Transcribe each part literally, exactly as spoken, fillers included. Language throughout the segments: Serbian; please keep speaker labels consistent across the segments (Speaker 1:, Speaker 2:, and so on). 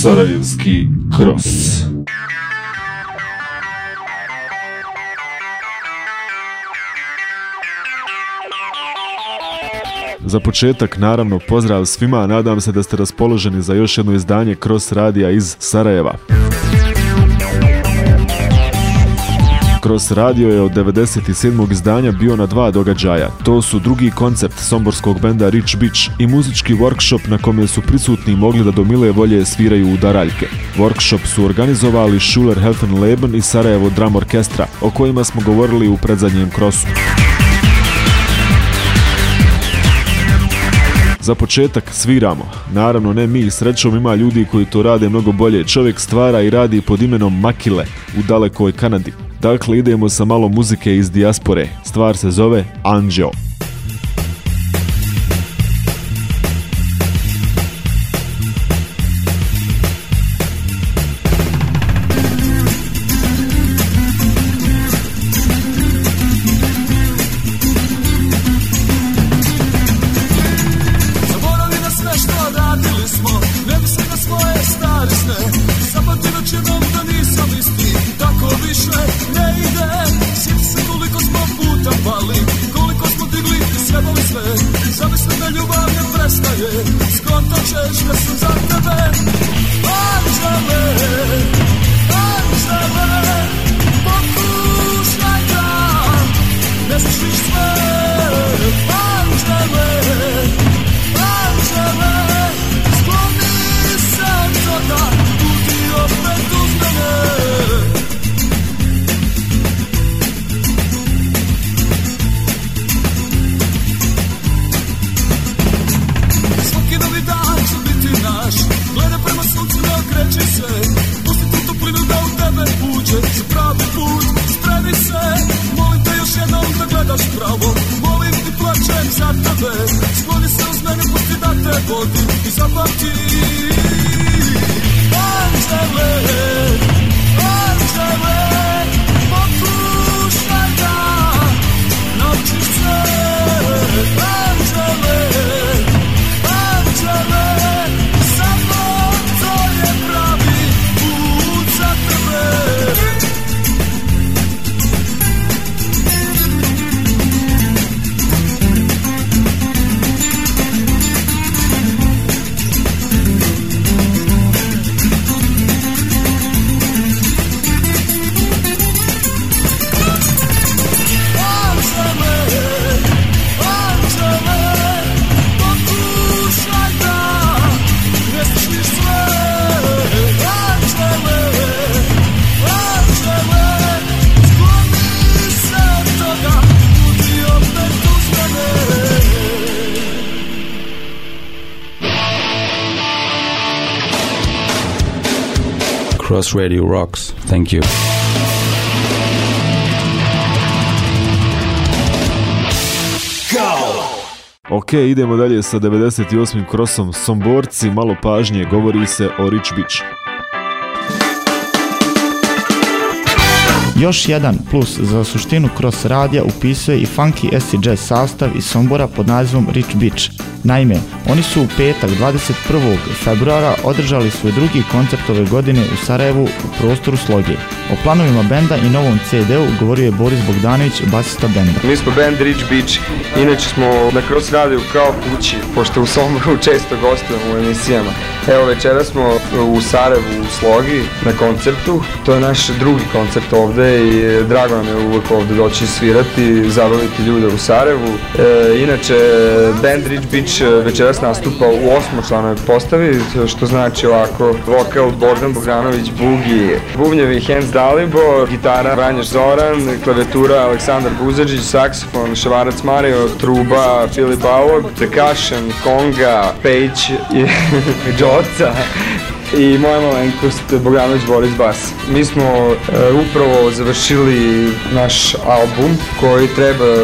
Speaker 1: Sarajevski Cross. Za početak, naravno, pozdrav svima, nadam se da ste raspoloženi za još jedno izdanje Cross radija iz Sarajeva. Cross radio je od devedeset sedmog izdanja bio na dva događaja. To su drugi koncept somborskog benda Rich Beach i muzički workshop na kome su prisutni mogli da do mile volje sviraju u daraljke. Workshop su organizovali Schuller Helfenleben i Sarajevo Drum Orkestra, o kojima smo govorili u predzadnjem Crossu. Za početak sviramo. Naravno ne mi, srećom ima ljudi koji to rade mnogo bolje. Čovjek stvara i radi pod imenom Makile u dalekoj Kanadi. Dakle, idemo sa malo muzike iz dijaspore. Stvar se zove Anđeo.
Speaker 2: Cross Radio rocks. Thank you.
Speaker 1: Ok, idemo dalje sa devedeset osmim Crossom. Somborci, malo pažnje, govori se o Rich Beach.
Speaker 3: Još jedan plus za suštinu Cross radija upisuje i funky acid jazz sastav iz Sombora pod nazivom Rich Beach. Naime, oni su u petak dvadeset prvog februara održali svoj drugi koncert ove godine u Sarajevu u prostoru Sloge. O planovima benda i novom ce de u govorio je Boris Bogdanović, basista benda.
Speaker 4: Mi smo band Rich Beach, inače smo na Cross radiju kao kući, pošto u Somboru često gostujemo u emisijama. Evo, večera smo u Sarajevu u Slogi na koncertu, to je naš drugi koncert ovde i drago nam je uvijek ovde doći svirati, zabaviti ljude u Sarajevu. E, inače, band Rich Beach večeras nastupa u osmočlanoj postavi, što znači ovako: vokal Bogdan Bogdanović, bugi, bubnjevi Hens Dalibor, gitara Vranješ Zoran, klavijatura Aleksandar Buzadžić, saksofon Ševarac Mario, truba Filip Bauer, percussion, konga, Page i Džoca i moja malenkost Bogdanović Boris bas. Mi smo uh, upravo završili naš album koji treba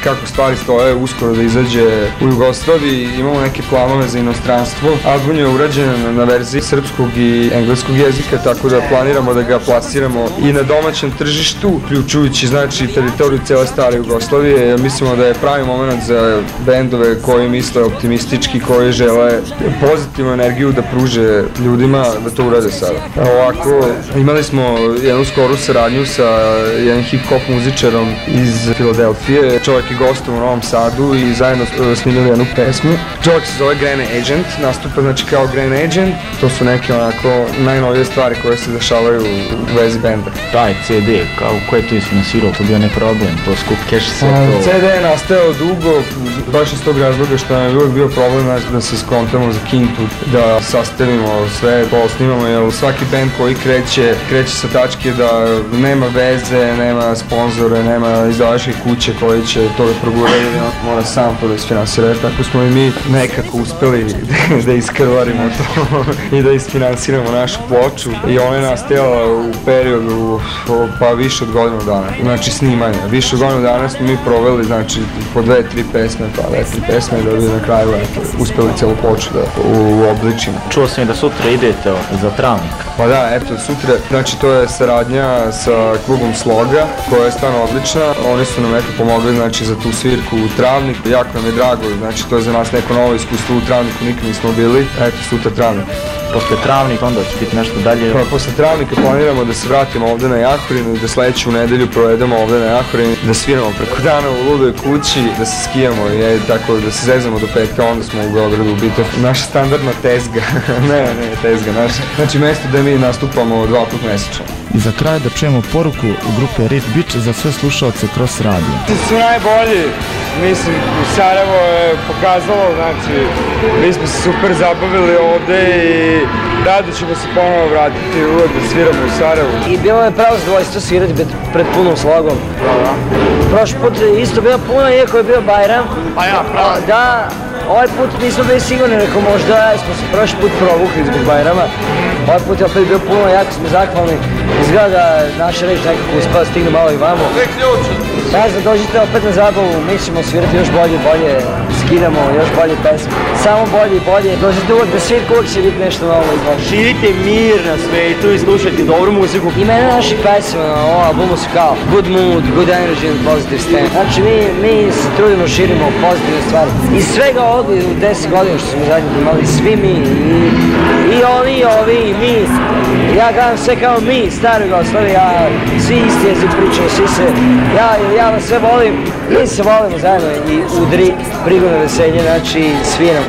Speaker 4: kako stvari stoje, uskoro da izađe u Jugoslaviji, imamo neke planove za inostranstvo. Album je urađen na, na verziji srpskog i engleskog jezika, tako da planiramo da ga plasiramo i na domaćem tržištu, uključujući znači teritoriju cijele stare Jugoslavije. Mislimo da je pravi moment za bendove koji misle optimistički, koji žele pozitivnu energiju da pruže ljudima, da to urade sada. Ovako, imali smo jednu skoru saradnju sa jednim hip-hop muzičarom iz Filadelfije. Čovjek je gostovao u Novom Sadu i zajedno snimili jednu pesmu. Čovjek se zove Grand Agent, nastupa znači kao Grand Agent. To su neke onako najnovije stvari koje se dešavaju u vezi benda.
Speaker 3: Taj C D, kao ko je to isfinansirao, to bio ne problem, to skup cash sve to...
Speaker 4: C D je nastajao dugo, baš iz tog razloga što nam je uvijek bio problem da se skontamo za kintu, da sastavimo sve, posnimamo, jer svaki band koji kreće, kreće sa tačke da nema veze, nema sponzore, nema izdavačke kuće koji će to da proguraju, mora sam to da isfinansira. Tako smo i mi nekako uspeli da iskrvarimo to i da isfinansiramo našu ploču i ona je nastajala u periodu pa više od godinu dana, znači snimanja. Više od godinu dana smo mi proveli znači po dve, tri pesme, pa dve, tri pesme da bi na kraju uspeli cijelu ploču da uobličimo.
Speaker 3: Čuo sam i da sutra idete za Travnik.
Speaker 4: Pa da, eto sutra, znači to je saradnja sa klubom Sloga koja je stvarno odlična. Oni su nam eto pomogli znači za tu svirku u Travniku, jako nam je drago, znači to je za nas neko novo iskustvo, u Travniku nikad nismo bili, eto sutra Travnik.
Speaker 3: Posle Travnika onda će biti nešto dalje?
Speaker 4: Pa, posle Travnika planiramo da se vratimo ovde na Jahorinu i da sledeću nedelju provedemo ovde na Jahorinu, da sviramo preko dana u Ludoj kući, da se skijamo i je, tako da se zezamo do petka, onda smo u Beogradu u Bitov. Naša standardna tezga, ne, ne, tezga naša, znači mesto gde mi nastupamo dva put mesečno.
Speaker 3: I za kraj da čujemo poruku u grupe Rich Bitch za sve slušalce Cross Radio.
Speaker 4: Ti su najbolji, mislim, u Sarajevo je pokazalo, znači, mi smo se super zabavili ovde i rado ćemo se ponovo vratiti uvek da sviramo u Sarajevu.
Speaker 5: I bilo je pravo zadovoljstvo svirati pred punom Slogom. Prošli put isto bilo puno, iako je bio Bajram.
Speaker 4: A ja, pravo.
Speaker 5: Da, ovaj put nismo bili sigurni, rekao možda smo se prošli put provukli zbog Bajrama. Ovaj put je opet bio puno, jako smo zahvalni. Izgleda da naša reč nekako uspela stigne malo i vamo. Ja znam, dođite opet na zabavu, mi ćemo svirati još bolje, bolje, skidamo još bolje pesme. Samo bolje i bolje, dođite uvek da svirka, uvek će biti nešto novo izgleda.
Speaker 3: Širite mir na svetu i slušajte dobru muziku.
Speaker 5: Imena naših pesma na ovom albumu su kao Good Mood, Good Energy and Positive Stand. Znači mi, mi se trudimo, širimo pozitivne stvari. Iz svega ovog u deset godina što smo zadnji imali, svi mi, i, i oni, i ovi, i mi. Ja gledam sve kao mi, stari Jugoslavije, ja, svi isti jezik pričamo, svi se, ja, ja vas sve volim, mi se volimo zajedno i udri, prigodno veselje, znači sviramo.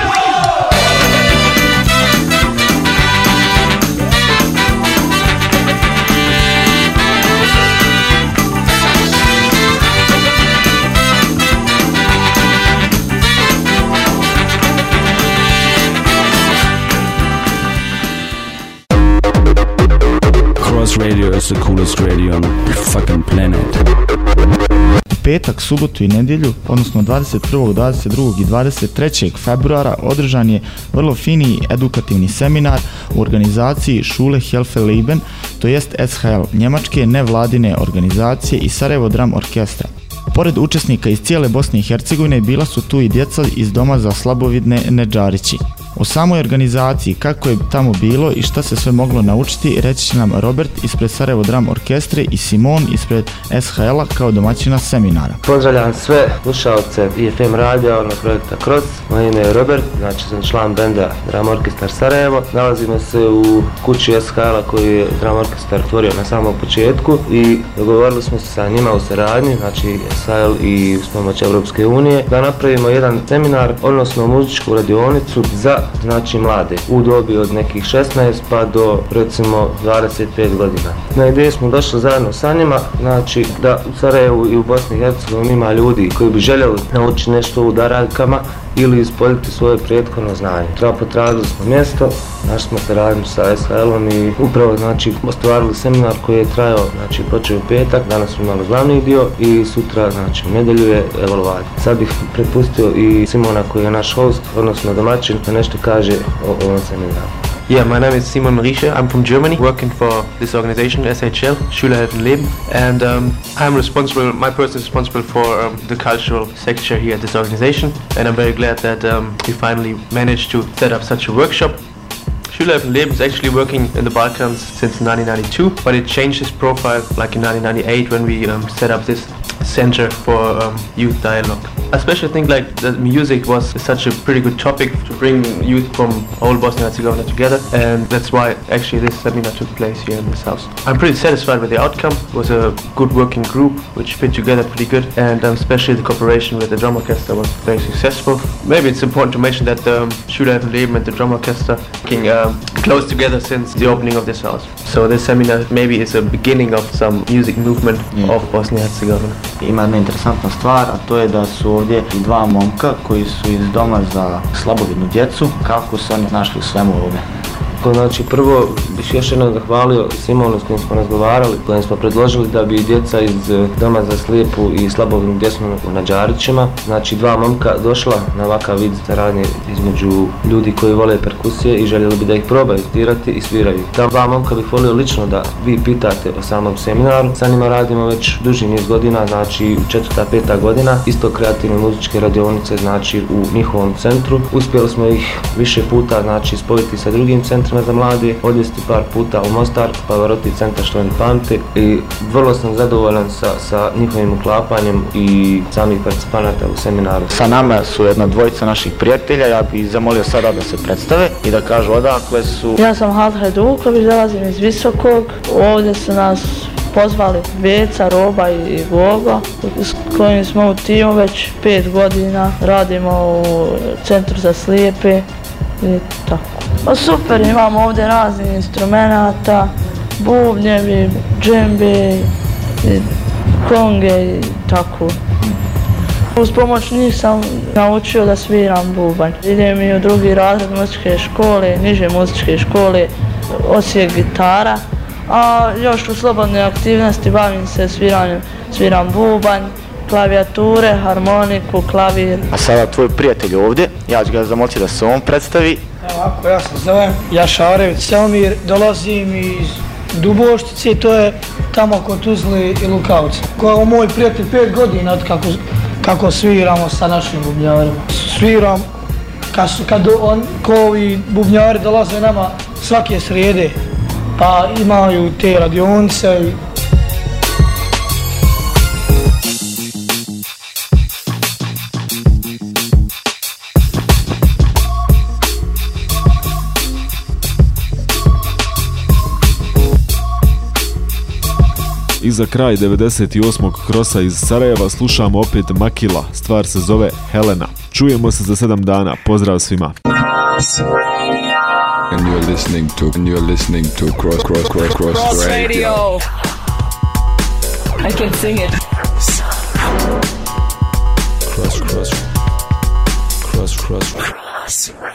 Speaker 2: Cross Radio is the coolest radio on the fucking planet.
Speaker 3: U petak, subotu i nedjelju, odnosno dvadeset prvog, dvadeset drugog i dvadeset trećeg februara održan je vrlo fini edukativni seminar u organizaciji Schule Helfe Leben, to jest S H L, njemačke nevladine organizacije i Sarajevo Drum Orkestra. Pored učesnika iz cijele Bosne i Hercegovine bila su tu i djeca iz Doma za slabovidne Nedžarići. O samoj organizaciji, kako je tamo bilo i šta se sve moglo naučiti, reći će nam Robert ispred Sarajevo Drum Orkestre i Simon ispred S H L-a kao domaćina seminara.
Speaker 6: Pozdravljam sve slušalce I F M radija, ono projekta Cross. Moje ime je Robert, znači sam član benda Drum Orkestar Sarajevo. Nalazimo se u kući S H L-a koju je Drum Orkestar otvorio na samom početku i dogovorili smo se sa njima u saradnji, znači S H L i uz pomoć Evropske unije, da napravimo jedan seminar, odnosno muzičku radionicu za znači mlade, u dobi od nekih šesnaest pa do recimo dvadeset pet godina. Na ideju smo došli zajedno sa njima, znači da u Sarajevu i u Bosni i Hercegovini ima ljudi koji bi željeli naučiti nešto u daraljkama ili ispoljiti svoje prethodno znanje. Treba potražili smo mjesto, našli smo saradnju sa S H L-om i upravo znači ostvarili seminar koji je trajao, znači počeo u petak, danas smo imali glavni dio i sutra znači u nedjelju je evaluacija. Sad bih prepustio i Simona koji je naš host, odnosno domaćin, da nešto kaže o ovom seminaru. Yeah, my name is Simon Rieche. I'm from Germany, working for this organization, S H L, Schülerhelfen-Leben, and um, I'm responsible, my person is responsible for um, the cultural sector here at this organization, and I'm very glad that um, we finally managed to set up such a workshop. Schülerhelfen-Leben is actually working in the Balkans since nineteen ninety-two, but it changed its profile like in nineteen ninety-eight when we um, set up this center for um, youth dialogue. I especially think like the music was such a pretty good topic to bring youth from whole Bosnia and Herzegovina together, and that's why actually this seminar took place here in this house. I'm pretty satisfied with the outcome. It was a good working group which fit together pretty good, and um, especially the cooperation with the drum orchestra was very successful. Maybe it's important to mention that the um, Schülerhelfen-Leben and the drum orchestra working um, close together since the opening of this house. So this seminar maybe is a beginning of some music movement yeah. of Bosnia and Herzegovina.
Speaker 3: Ima jedna interesantna stvar, a to je da su ovdje dva momka koji su iz doma za slabovidnu djecu. Kako su oni našli svemu ovdje?
Speaker 6: Znači prvo bih još jednom zahvalio Simonu s kojim smo razgovarali, kojim smo predložili da bi djeca iz doma za slijepu i slabovidnu djecu na Đarićima, znači dva momka došla na ovakav vid saradnje između ljudi koji vole perkusije i željeli bi da ih probaju svirati i sviraju. Ta dva momka bih volio lično da vi pitate o samom seminaru. Sa njima radimo već duži niz godina, znači četvrta, peta godina, isto kreativne muzičke radionice, znači u njihovom centru. Uspjeli smo ih više puta, znači spojiti sa drugim centrima za mlade, odvesti par puta u Mostar, Pavarotti centar što oni pamte, i vrlo sam zadovoljan sa, sa njihovim uklapanjem i samih participanata u seminaru.
Speaker 3: Sa nama su jedna dvojica naših prijatelja, ja bih zamolio sada da se predstave i da kažu odakle su.
Speaker 7: Ja sam Halid Hajduković, dolazim iz Visokog, ovdje su nas pozvali Veca, Roba i Gogo, s kojim smo u timu već pet godina, radimo u centru za slijepe i tako. Pa super, imamo ovdje raznih instrumenata, bubnjevi, džembe, konge i tako. Uz pomoć njih sam naučio da sviram bubanj. Idem i u drugi razred muzičke škole, niže muzičke škole, odsjek gitara, a još u slobodnoj aktivnosti bavim se sviranjem, sviram bubanj, klavijature, harmoniku, klavir.
Speaker 3: A sada tvoj prijatelj ovdje, ja ću ga zamoliti da se on predstavi.
Speaker 8: Evo ovako, ja se zovem Jašarević Selmir, dolazim iz Duboštice, to je tamo kod Tuzle i Lukavca. Kao moj prijatelj pet godina od kako, kako sviramo sa našim bubnjarima. Sviram kad, kad on, ko ovi bubnjari dolaze nama svake srijede, pa imaju te radionice.
Speaker 1: I za kraj devedeset osmog krosa iz Sarajeva slušamo opet Makila, stvar se zove Helena. Čujemo se za sedam dana, pozdrav svima.
Speaker 2: And you're listening to, and you're listening to Cross, Cross, Cross, Cross, Cross Radio. Radio.
Speaker 9: I can sing it.
Speaker 2: Cross, Cross, Cross, Cross, Cross Radio.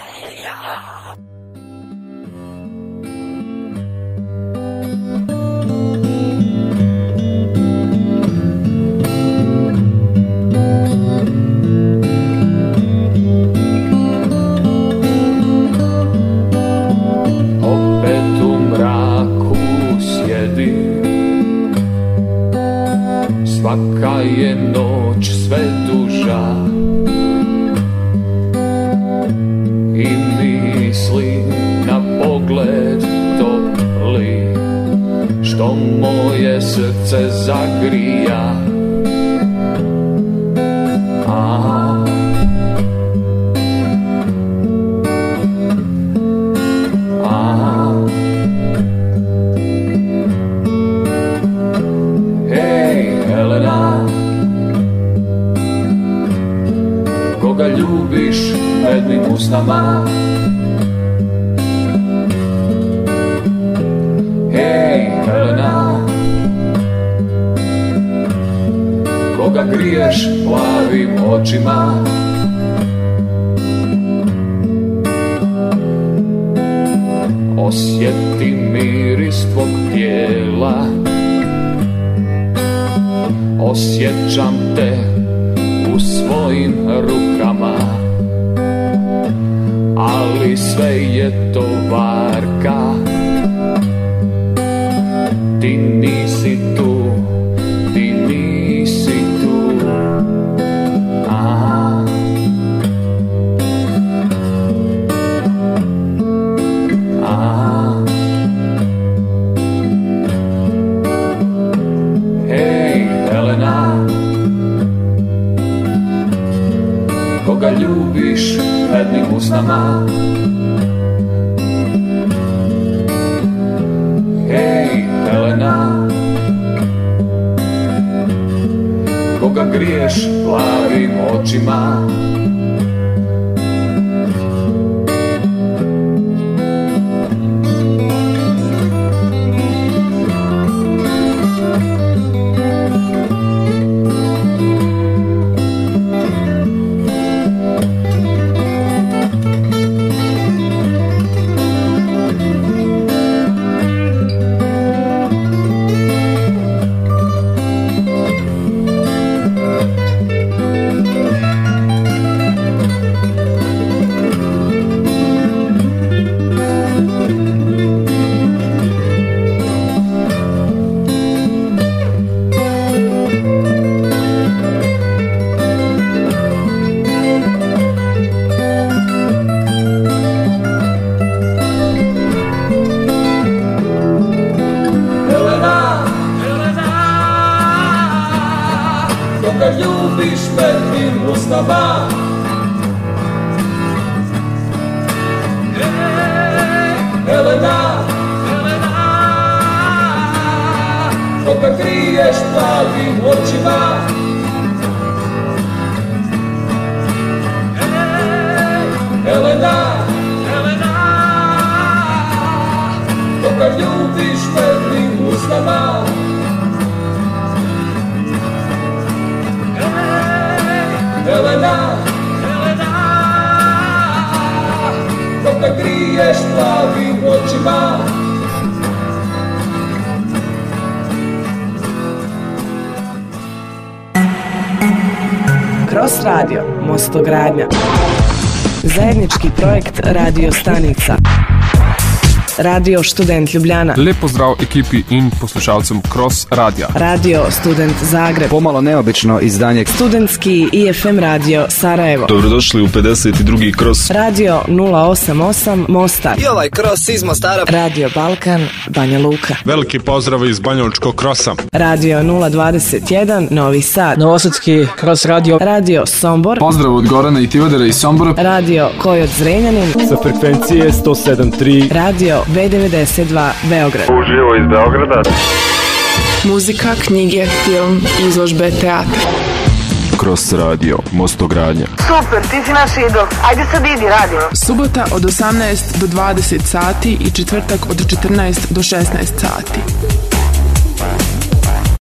Speaker 10: Svaka je noć sve duža i misli na pogled topli, što moje srce zagrija. Aha. Aha. Helena, koga ljubiš mednim usnama? Hej, Helena, koga griješ plavim očima? Osjeti miris tvog tijela, osjećam te u svojim rukama, ali i sve je to varka. Ti nisi tu, ti nisi tu. Aha. Aha. Hej, Helena, koga ljubiš mednim usnama? Hej, Helena, koga griješ plavim očima?
Speaker 11: Cross Radio, Mostogradnja. Zajednički projekt radio stanica. Radio Student Ljubljana.
Speaker 12: Lep pozdrav ekipi in poslušalcem Cross Radia.
Speaker 11: Radio Student Zagreb.
Speaker 13: Pomalo neobično izdanje.
Speaker 11: Studentski I F M radio Sarajevo.
Speaker 1: Dobrodošli u pedeset drugi Cross.
Speaker 11: Radio nula osam osam Mostar.
Speaker 13: I ovaj Cross iz Mostara.
Speaker 11: Radio Balkan Banja Luka.
Speaker 14: Veliki pozdrav iz Banjalučkog Krosa.
Speaker 11: Radio nula dvadeset jedan Novi Sad.
Speaker 15: Novosadski Cross Radio.
Speaker 11: Radio Sombor.
Speaker 12: Pozdrav od Gorana i Tivadera iz Sombora.
Speaker 11: Radio Kojot Zrenjanin.
Speaker 16: Sa frekvencije sto sedam tri.
Speaker 11: Radio B devedeset dva Beograd.
Speaker 17: Uživo iz Beograda.
Speaker 9: Muzika, knjige, film, izložbe, teatr.
Speaker 1: Cross Radio, Mostogradnja.
Speaker 18: Super, ti si naš idol. Ajde sad idi, radimo.
Speaker 9: Subota od osamnaest do dvadeset sati i četvrtak od četrnaest do šesnaest sati.